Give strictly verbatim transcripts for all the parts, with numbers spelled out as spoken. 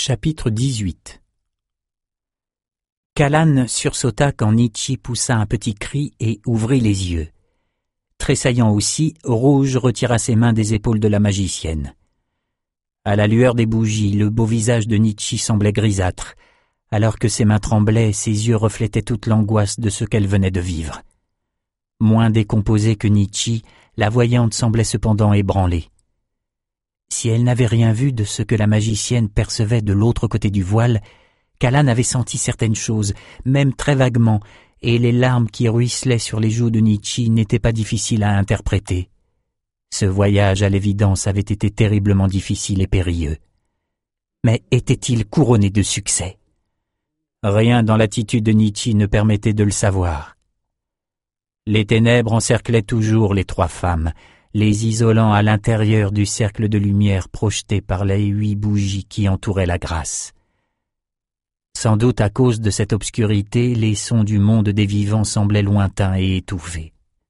Chapitre dix-huit. Callan sursauta quand Nietzsche poussa un petit cri et ouvrit les yeux. Tressaillant aussi, Rouge retira ses mains des épaules de la magicienne. À la lueur des bougies, le beau visage de Nietzsche semblait grisâtre. Alors que ses mains tremblaient, ses yeux reflétaient toute l'angoisse de ce qu'elle venait de vivre. Moins décomposée que Nietzsche, la voyante semblait cependant ébranlée. Si elle n'avait rien vu de ce que la magicienne percevait de l'autre côté du voile, Callan avait senti certaines choses, même très vaguement, et les larmes qui ruisselaient sur les joues de Nietzsche n'étaient pas difficiles à interpréter. Ce voyage, à l'évidence, avait été terriblement difficile et périlleux. Mais était-il couronné de succès? Rien dans l'attitude de Nietzsche ne permettait de le savoir. Les ténèbres encerclaient toujours les trois femmes, les isolant à l'intérieur du cercle de lumière projeté par les huit bougies qui entouraient la grâce. Sans doute à cause de cette obscurité, les sons du monde des vivants semblaient lointains et étouffés.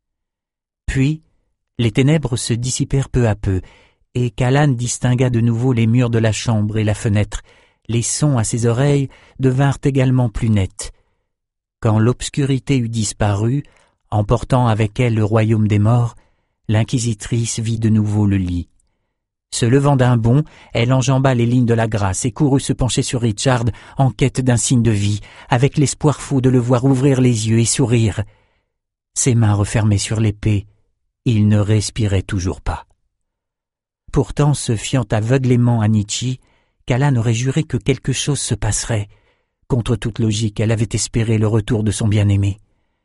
Puis, les ténèbres se dissipèrent peu à peu, et Callan distingua de nouveau les murs de la chambre et la fenêtre. Les sons à ses oreilles devinrent également plus nets. Quand l'obscurité eut disparu, emportant avec elle le royaume des morts, l'inquisitrice vit de nouveau le lit. Se levant d'un bond, elle enjamba les lignes de la grâce et courut se pencher sur Richard en quête d'un signe de vie, avec l'espoir fou de le voir ouvrir les yeux et sourire. Ses mains refermées sur l'épée, il ne respirait toujours pas. Pourtant, se fiant aveuglément à Nietzsche, Callan aurait juré que quelque chose se passerait. Contre toute logique, elle avait espéré le retour de son bien-aimé.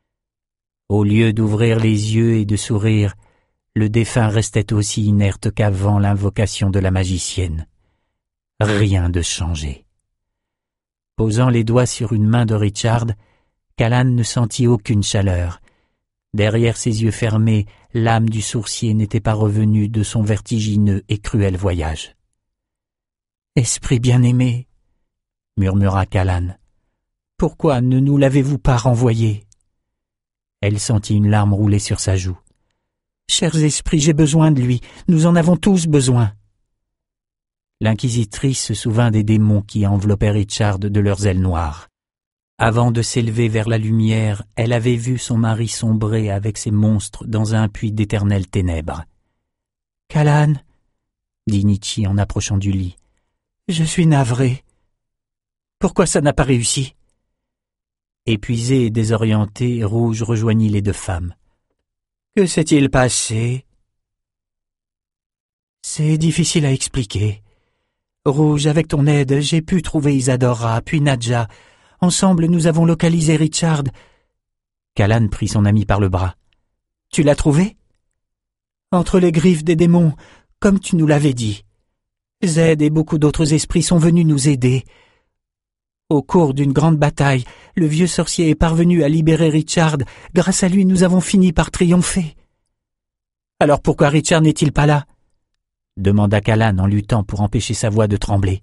Au lieu d'ouvrir les yeux et de sourire, le défunt restait aussi inerte qu'avant l'invocation de la magicienne. Rien de changé. Posant les doigts sur une main de Richard, Callan ne sentit aucune chaleur. Derrière ses yeux fermés, l'âme du sourcier n'était pas revenue de son vertigineux et cruel voyage. « Esprit bien-aimé, » murmura Callan, « pourquoi ne nous l'avez-vous pas renvoyé ?» Elle sentit une larme rouler sur sa joue. « Chers esprits, j'ai besoin de lui, nous en avons tous besoin. » L'inquisitrice se souvint des démons qui enveloppaient Richard de leurs ailes noires. Avant de s'élever vers la lumière, elle avait vu son mari sombrer avec ses monstres dans un puits d'éternelles ténèbres. « Callan, » dit Nietzsche en approchant du lit, « je suis navré. Pourquoi ça n'a pas réussi ?» Épuisé et désorienté, Rouge rejoignit les deux femmes. « Que s'est-il passé ?» « C'est difficile à expliquer. Rouge, avec ton aide, j'ai pu trouver Isadora, puis Nadja. Ensemble, nous avons localisé Richard. » Callan prit son ami par le bras. « Tu l'as trouvé ?»« Entre les griffes des démons, comme tu nous l'avais dit. Zed et beaucoup d'autres esprits sont venus nous aider. Au cours d'une grande bataille, le vieux sorcier est parvenu à libérer Richard. Grâce à lui, nous avons fini par triompher. »« Alors pourquoi Richard n'est-il pas là ?» demanda Callan en luttant pour empêcher sa voix de trembler.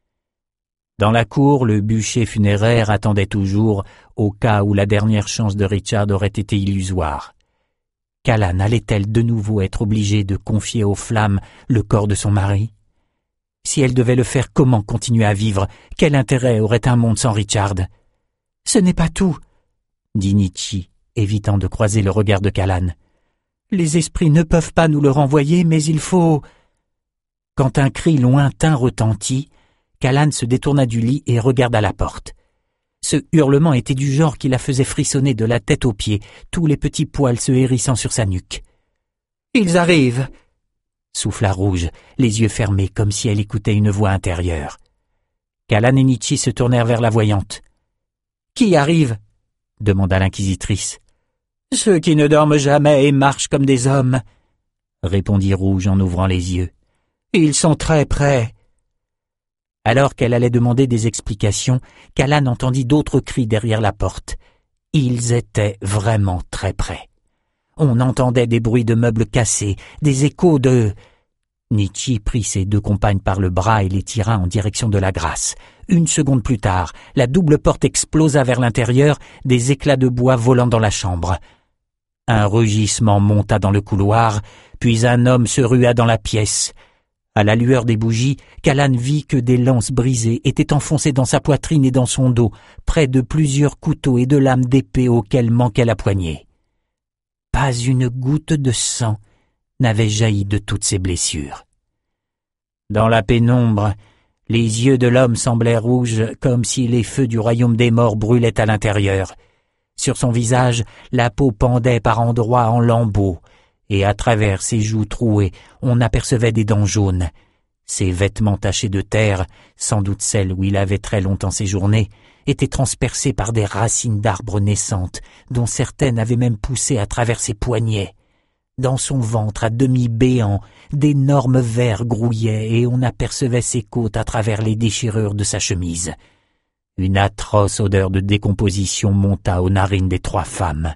Dans la cour, le bûcher funéraire attendait toujours, au cas où la dernière chance de Richard aurait été illusoire. Callan allait-elle de nouveau être obligée de confier aux flammes le corps de son mari ? Si elle devait le faire, comment continuer à vivre ? Quel intérêt aurait un monde sans Richard ? « Ce n'est pas tout, » dit Nietzsche, évitant de croiser le regard de Callan. « Les esprits ne peuvent pas nous le renvoyer, mais il faut... » Quand un cri lointain retentit, Callan se détourna du lit et regarda la porte. Ce hurlement était du genre qui la faisait frissonner de la tête aux pieds, tous les petits poils se hérissant sur sa nuque. « Ils arrivent !» souffla Rouge, les yeux fermés comme si elle écoutait une voix intérieure. Callan et Nietzsche se tournèrent vers la voyante. « Qui arrive ?» demanda l'inquisitrice. « Ceux qui ne dorment jamais et marchent comme des hommes, » répondit Rouge en ouvrant les yeux. « Ils sont très près. » Alors qu'elle allait demander des explications, Callan entendit d'autres cris derrière la porte. Ils étaient vraiment très près. On entendait des bruits de meubles cassés, des échos de... Nietzsche prit ses deux compagnes par le bras et les tira en direction de la grâce. Une seconde plus tard, la double porte explosa vers l'intérieur, des éclats de bois volant dans la chambre. Un rugissement monta dans le couloir, puis un homme se rua dans la pièce. À la lueur des bougies, Callan vit que des lances brisées étaient enfoncées dans sa poitrine et dans son dos, près de plusieurs couteaux et de lames d'épée auxquelles manquait la poignée. Pas une goutte de sang n'avait jailli de toutes ces blessures. Dans la pénombre, les yeux de l'homme semblaient rouges comme si les feux du royaume des morts brûlaient à l'intérieur. Sur son visage, la peau pendait par endroits en lambeaux, et à travers ses joues trouées, on apercevait des dents jaunes. Ses vêtements tachés de terre, sans doute celles où il avait très longtemps séjourné, étaient transpercés par des racines d'arbres naissantes, dont certaines avaient même poussé à travers ses poignets. Dans son ventre à demi béant, d'énormes vers grouillaient et on apercevait ses côtes à travers les déchirures de sa chemise. Une atroce odeur de décomposition monta aux narines des trois femmes.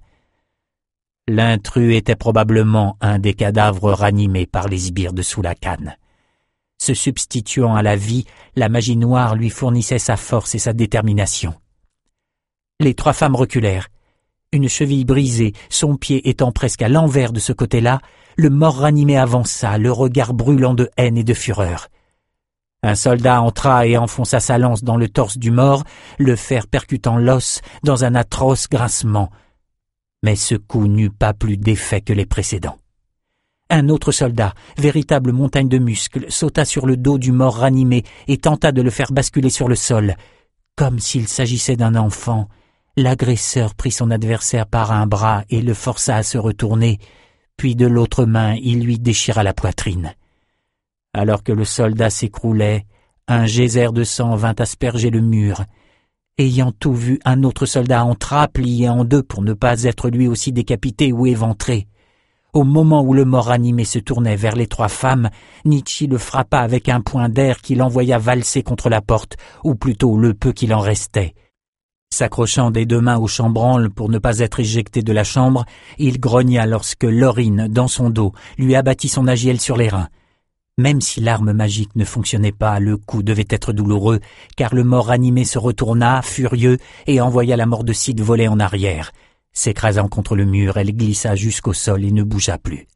L'intrus était probablement un des cadavres ranimés par les sbires de Soulakan. Se substituant à la vie, la magie noire lui fournissait sa force et sa détermination. Les trois femmes reculèrent. Une cheville brisée, son pied étant presque à l'envers de ce côté-là, le mort ranimé avança, le regard brûlant de haine et de fureur. Un soldat entra et enfonça sa lance dans le torse du mort, le fer percutant l'os dans un atroce grincement. Mais ce coup n'eut pas plus d'effet que les précédents. Un autre soldat, véritable montagne de muscles, sauta sur le dos du mort ranimé et tenta de le faire basculer sur le sol. Comme s'il s'agissait d'un enfant, l'agresseur prit son adversaire par un bras et le força à se retourner, puis de l'autre main il lui déchira la poitrine. Alors que le soldat s'écroulait, un geyser de sang vint asperger le mur. Ayant tout vu, un autre soldat entra, plié en deux pour ne pas être lui aussi décapité ou éventré. Au moment où le mort animé se tournait vers les trois femmes, Nietzsche le frappa avec un poing d'air qui l'envoya valser contre la porte, ou plutôt le peu qu'il en restait. S'accrochant des deux mains au chambranle pour ne pas être éjecté de la chambre, il grogna lorsque Laurine, dans son dos, lui abattit son agiel sur les reins. Même si l'arme magique ne fonctionnait pas, le coup devait être douloureux, car le mort animé se retourna, furieux, et envoya la mordicide voler en arrière. S'écrasant contre le mur, elle glissa jusqu'au sol et ne bougea plus.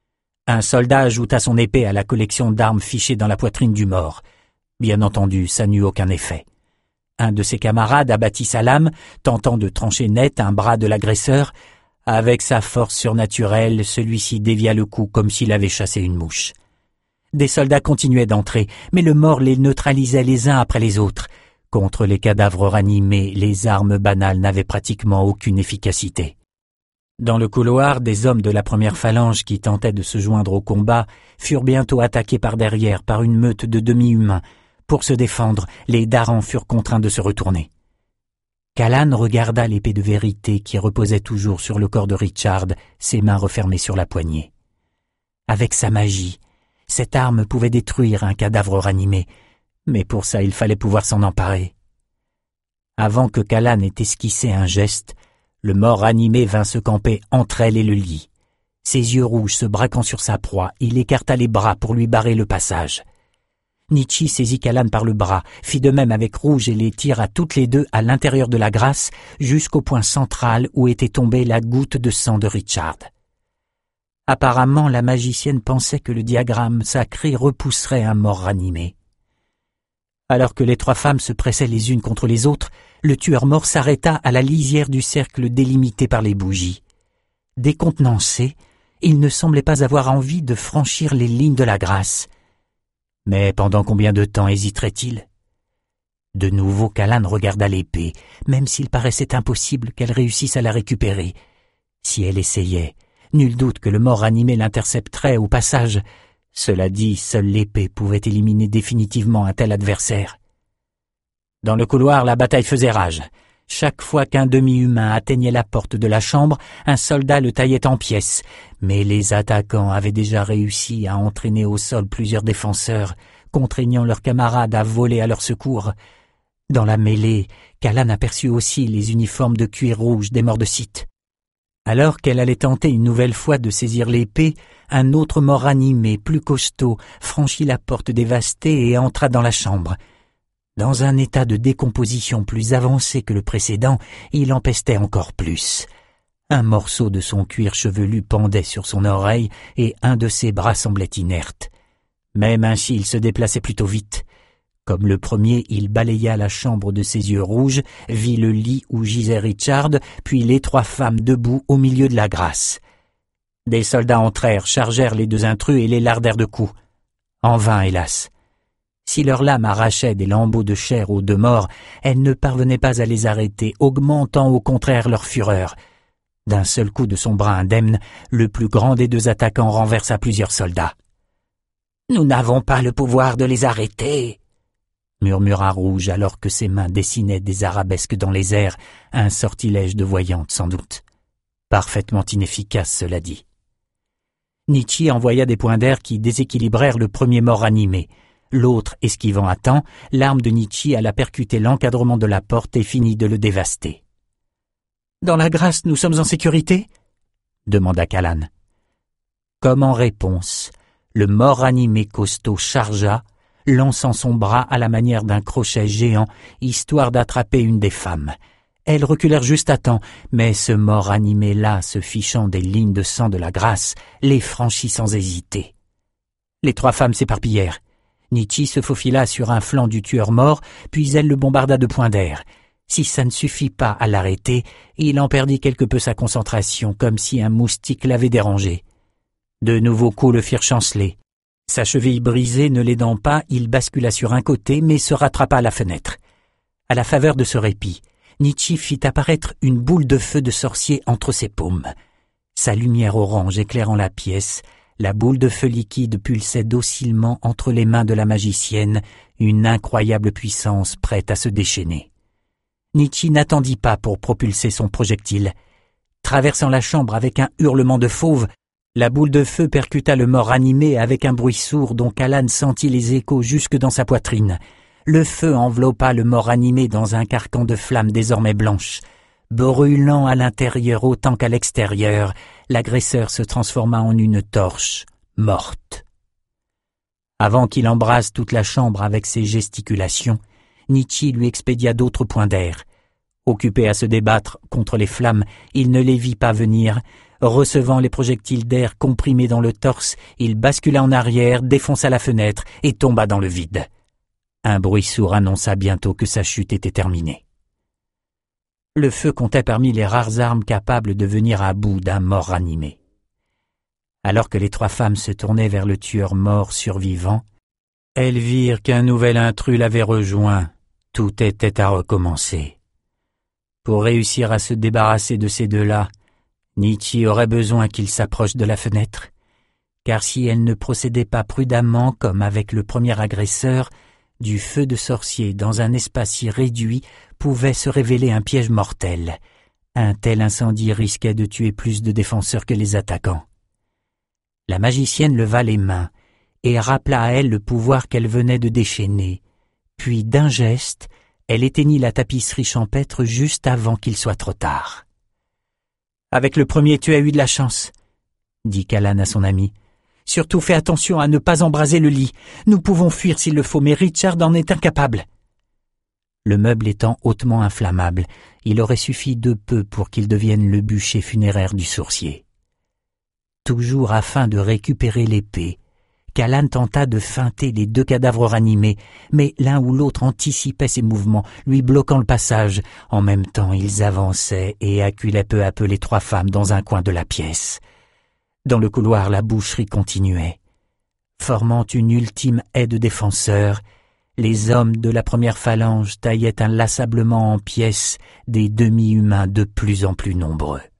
Un soldat ajouta son épée à la collection d'armes fichées dans la poitrine du mort. Bien entendu, ça n'eut aucun effet. Un de ses camarades abattit sa lame, tentant de trancher net un bras de l'agresseur. Avec sa force surnaturelle, celui-ci dévia le coup comme s'il avait chassé une mouche. Des soldats continuaient d'entrer, mais le mort les neutralisait les uns après les autres. Contre les cadavres ranimés, les armes banales n'avaient pratiquement aucune efficacité. Dans le couloir, des hommes de la première phalange qui tentaient de se joindre au combat furent bientôt attaqués par derrière par une meute de demi-humains. Pour se défendre, les darans furent contraints de se retourner. Callan regarda l'épée de vérité qui reposait toujours sur le corps de Richard, ses mains refermées sur la poignée. Avec sa magie, cette arme pouvait détruire un cadavre ranimé, mais pour ça il fallait pouvoir s'en emparer. Avant que Callan ait esquissé un geste, le mort ranimé vint se camper entre elle et le lit. Ses yeux rouges se braquant sur sa proie, il écarta les bras pour lui barrer le passage. Nietzsche saisit Callan par le bras, fit de même avec Rouge et les tira toutes les deux à l'intérieur de la grâce jusqu'au point central où était tombée la goutte de sang de Richard. Apparemment, la magicienne pensait que le diagramme sacré repousserait un mort ranimé. Alors que les trois femmes se pressaient les unes contre les autres, le tueur mort s'arrêta à la lisière du cercle délimité par les bougies. Décontenancé, il ne semblait pas avoir envie de franchir les lignes de la grâce. Mais pendant combien de temps hésiterait-il? De nouveau, Callan regarda l'épée, même s'il paraissait impossible qu'elle réussisse à la récupérer. Si elle essayait, nul doute que le mort animé l'intercepterait au passage. Cela dit, seule l'épée pouvait éliminer définitivement un tel adversaire. Dans le couloir, la bataille faisait rage. Chaque fois qu'un demi-humain atteignait la porte de la chambre, un soldat le taillait en pièces, mais les attaquants avaient déjà réussi à entraîner au sol plusieurs défenseurs, contraignant leurs camarades à voler à leur secours. Dans la mêlée, Callan aperçut aussi les uniformes de cuir rouge des Mordecites. Alors qu'elle allait tenter une nouvelle fois de saisir l'épée, un autre mort animé, plus costaud, franchit la porte dévastée et entra dans la chambre. Dans un état de décomposition plus avancé que le précédent, il empestait encore plus. Un morceau de son cuir chevelu pendait sur son oreille et un de ses bras semblait inerte. Même ainsi, il se déplaçait plutôt vite. Comme le premier, il balaya la chambre de ses yeux rouges, vit le lit où gisait Richard, puis les trois femmes debout au milieu de la grasse. Des soldats entrèrent, chargèrent les deux intrus et les lardèrent de coups. En vain, hélas. Si leurs lames arrachaient des lambeaux de chair aux deux morts, elles ne parvenaient pas à les arrêter, augmentant au contraire leur fureur. D'un seul coup de son bras indemne, le plus grand des deux attaquants renversa plusieurs soldats. « Nous n'avons pas le pouvoir de les arrêter !» murmura Rouge alors que ses mains dessinaient des arabesques dans les airs, un sortilège de voyante sans doute. Parfaitement inefficace, cela dit. Nietzsche envoya des points d'air qui déséquilibrèrent le premier mort animé. L'autre, esquivant à temps, l'arme de Nietzsche alla percuter l'encadrement de la porte et finit de le dévaster. « Dans la grâce, nous sommes en sécurité ?» demanda Callan. Comme en réponse, le mort animé costaud chargea, lançant son bras à la manière d'un crochet géant, histoire d'attraper une des femmes. Elles reculèrent juste à temps, mais ce mort animé-là, se fichant des lignes de sang de la grâce, les franchit sans hésiter. Les trois femmes s'éparpillèrent. Nietzsche se faufila sur un flanc du tueur mort, puis elle le bombarda de points d'air. Si ça ne suffit pas à l'arrêter, il en perdit quelque peu sa concentration, comme si un moustique l'avait dérangé. De nouveaux coups le firent chanceler. Sa cheville brisée ne l'aidant pas, il bascula sur un côté, mais se rattrapa à la fenêtre. À la faveur de ce répit, Nietzsche fit apparaître une boule de feu de sorcier entre ses paumes. Sa lumière orange éclairant la pièce, la boule de feu liquide pulsait docilement entre les mains de la magicienne, une incroyable puissance prête à se déchaîner. Nietzsche n'attendit pas pour propulser son projectile. Traversant la chambre avec un hurlement de fauve, la boule de feu percuta le mort animé avec un bruit sourd dont Callan sentit les échos jusque dans sa poitrine. Le feu enveloppa le mort animé dans un carcan de flammes désormais blanches. Brûlant à l'intérieur autant qu'à l'extérieur, l'agresseur se transforma en une torche, morte. Avant qu'il embrase toute la chambre avec ses gesticulations, Nietzsche lui expédia d'autres points d'air. Occupé à se débattre contre les flammes, il ne les vit pas venir. Recevant les projectiles d'air comprimés dans le torse, il bascula en arrière, défonça la fenêtre et tomba dans le vide. Un bruit sourd annonça bientôt que sa chute était terminée. Le feu comptait parmi les rares armes capables de venir à bout d'un mort animé. Alors que les trois femmes se tournaient vers le tueur mort survivant, elles virent qu'un nouvel intrus l'avait rejoint. Tout était à recommencer. Pour réussir à se débarrasser de ces deux-là, Nietzsche aurait besoin qu'ils s'approchent de la fenêtre, car si elle ne procédait pas prudemment comme avec le premier agresseur, du feu de sorcier dans un espace si réduit pouvait se révéler un piège mortel. Un tel incendie risquait de tuer plus de défenseurs que les attaquants. La magicienne leva les mains et rappela à elle le pouvoir qu'elle venait de déchaîner, puis d'un geste, elle éteignit la tapisserie champêtre juste avant qu'il soit trop tard. « Avec le premier, tu as eu de la chance, » dit Callan à son ami. « Surtout fais attention à ne pas embraser le lit. Nous pouvons fuir s'il le faut, mais Richard en est incapable. » Le meuble étant hautement inflammable, il aurait suffi de peu pour qu'il devienne le bûcher funéraire du sourcier. Toujours afin de récupérer l'épée, Callan tenta de feinter les deux cadavres ranimés, mais l'un ou l'autre anticipait ses mouvements, lui bloquant le passage. En même temps, ils avançaient et acculaient peu à peu les trois femmes dans un coin de la pièce. Dans le couloir, la boucherie continuait. Formant une ultime haie de défenseurs, les hommes de la première phalange taillaient inlassablement en pièces des demi-humains de plus en plus nombreux.